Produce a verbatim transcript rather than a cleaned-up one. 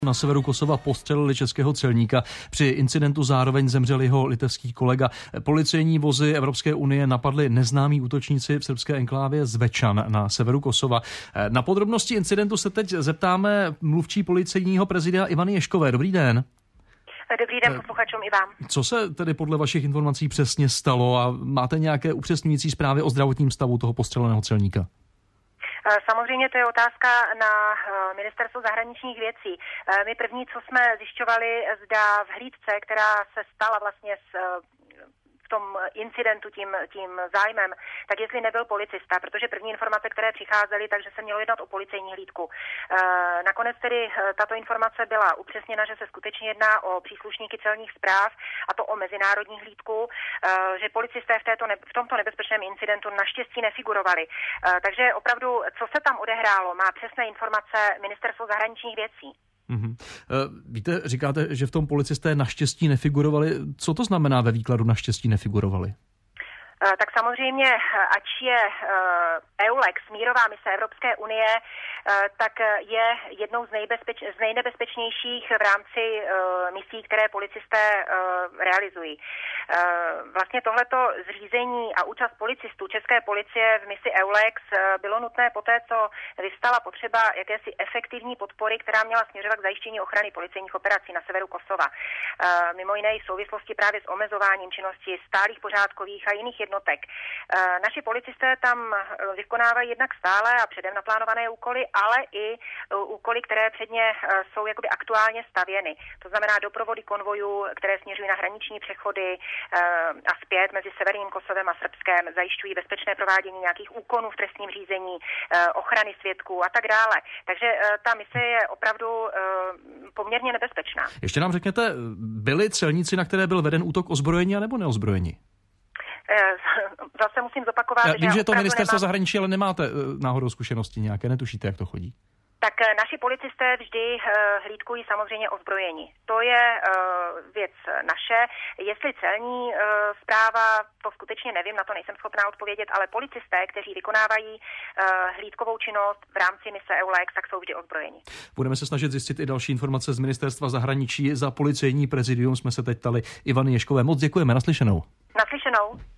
Na severu Kosova postřelili českého celníka. Při incidentu zároveň zemřel jeho litevský kolega. Policejní vozy Evropské unie napadli neznámí útočníci v srbské enklávě Zvečan na severu Kosova. Na podrobnosti incidentu se teď zeptáme mluvčí policejního prezídia Ivany Ježkové. Dobrý den. Dobrý den posluchačům i vám. Co se tedy podle vašich informací přesně stalo a máte nějaké upřesňující zprávy o zdravotním stavu toho postřeleného celníka? Samozřejmě to je otázka na ministerstvo zahraničních věcí. My první, co jsme zjišťovali, zda v hlídce, která se stala vlastně s v tom incidentu tím, tím zájmem, tak jestli nebyl policista, protože první informace, které přicházely, takže se mělo jednat o policejní hlídku. Nakonec tedy tato informace byla upřesněna, že se skutečně jedná o příslušníky celních správ, a to o mezinárodní hlídku, že policisté v, této, v tomto nebezpečném incidentu naštěstí nefigurovali. Takže opravdu, co se tam odehrálo, má přesné informace ministerstvo zahraničních věcí. Mm-hmm. Víte, říkáte, že v tom policisté naštěstí nefigurovali. Co to znamená ve výkladu naštěstí nefigurovali? Tak samozřejmě, ač je EULEX, mírová mise Evropské unie, tak je jednou z, nejbezpeč, z nejnebezpečnějších v rámci misí, které policisté realizují. Vlastně tohleto zřízení a účast policistů České policie v misi EULEX bylo nutné poté, co vyvstala potřeba jakési efektivní podpory, která měla směřovat k zajištění ochrany policejních operací na severu Kosova. Mimo jiné i v souvislosti právě s omezováním činnosti stálých pořádkových a jiných jednotek. Naši policisté tam vykonávají jednak stále a předem naplánované úkoly, ale i úkoly, které předně jsou jakoby aktuálně stavěny. To znamená doprovody konvojů, které směřují na hraniční přechody a zpět mezi severním Kosovem a Srbskem, zajišťují bezpečné provádění nějakých úkonů v trestním řízení, ochrany svědků a tak dále. Takže ta mise je opravdu poměrně nebezpečná. Ještě nám řekněte, byli celníci, na které byl veden útok, ozbrojeni a nebo neozbrojeni? Zase musím zopakovat, Já vím, že že to ministerstvo nemám... zahraničí, ale nemáte náhodou zkušenosti nějaké, netušíte, jak to chodí? Tak naši policisté vždy hlídkují samozřejmě ozbrojení. To je věc naše. Jestli celní správa, to skutečně nevím, na to nejsem schopná odpovědět, ale policisté, kteří vykonávají hlídkovou činnost v rámci mise EULEX, tak jsou vždy ozbrojení. Budeme se snažit zjistit i další informace z ministerstva zahraničí. Za policejní prezidium jsme se teď ptali Ivany Ježkové. Moc děkujeme, naslyšenou. Naslyšenou.